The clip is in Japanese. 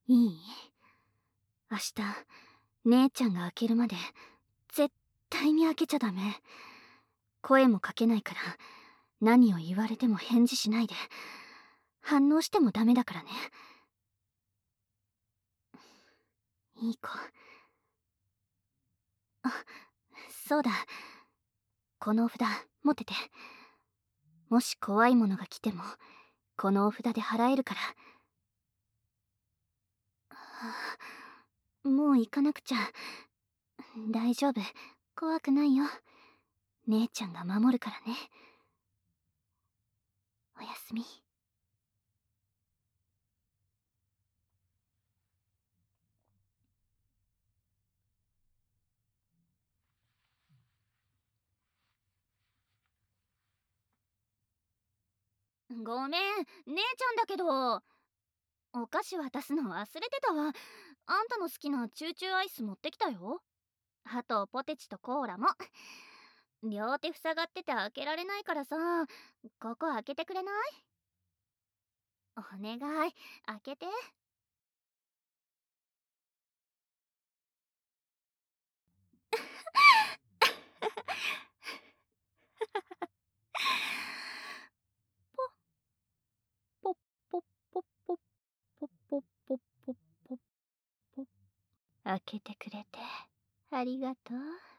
いい？明日姉ちゃんが開けるまで絶対に開けちゃダメ。声もかけないから、何を言われても返事しないで。反応してもダメだからね。いい子。あ、そうだ。このお札持ってて。もし怖いものが来てもこのお札で払えるから。もう行かなくちゃ。大丈夫、怖くないよ。姉ちゃんが守るからね。おやすみ。ごめん、姉ちゃんだけど。お菓子渡すの忘れてたわ。あんたの好きなチューチューアイス持ってきたよ。あとポテチとコーラも。両手塞がってて開けられないからさ、ここ開けてくれない？お願い、開けて。ポッポッポッポッポッポッポッポッポッポッ。開けてくれてありがとう。